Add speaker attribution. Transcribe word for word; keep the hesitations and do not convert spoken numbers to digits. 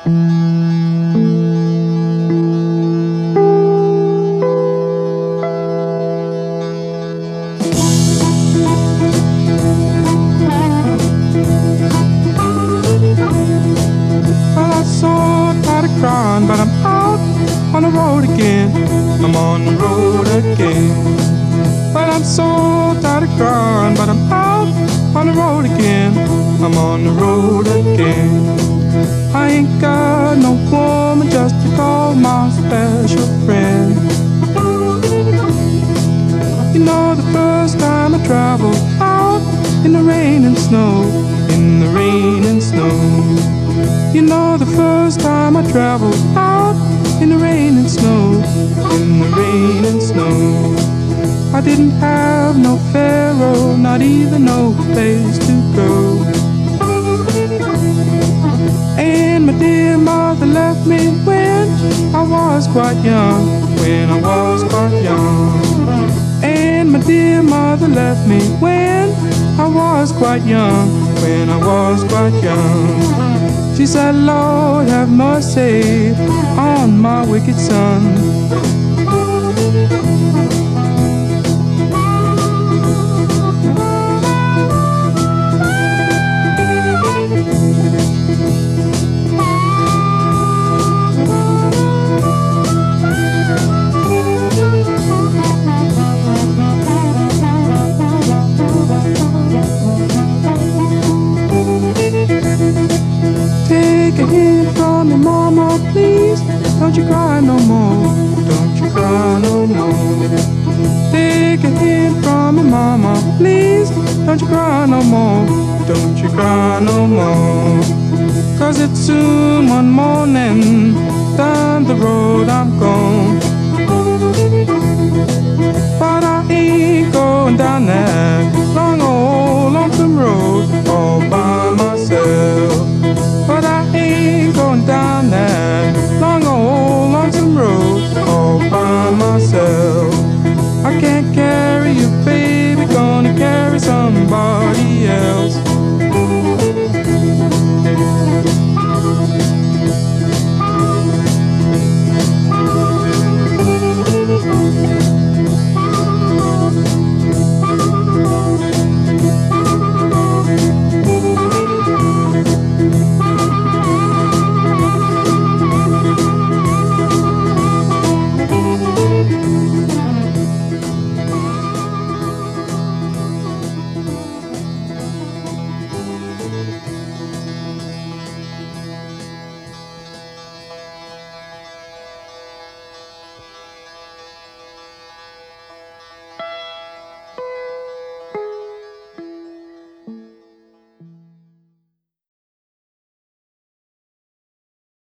Speaker 1: But I'm out on the road again. I'm on the road again. But I'm so tired of crying. But I'm out on the road again. I'm on the road again. I ain't got no woman just to call my special friend. You know, the first time I traveled out in the rain and snow, in the rain and snow. You know, the first time I traveled out in the rain and snow, in the rain and snow. I didn't have no pharaoh, not even no place to go. And my dear mother left me when I was quite young, when I was quite young. And my dear mother left me when I was quite young, when I was quite young. She said, Lord, have mercy on my wicked son. Take a hint from me, mama, please. Don't you cry no more. Don't you cry no more. Take a hint from me, mama, please. Don't you cry no more. Don't you cry no more. Cause it's soon one morning. Down the road I'm gone. But I ain't going down there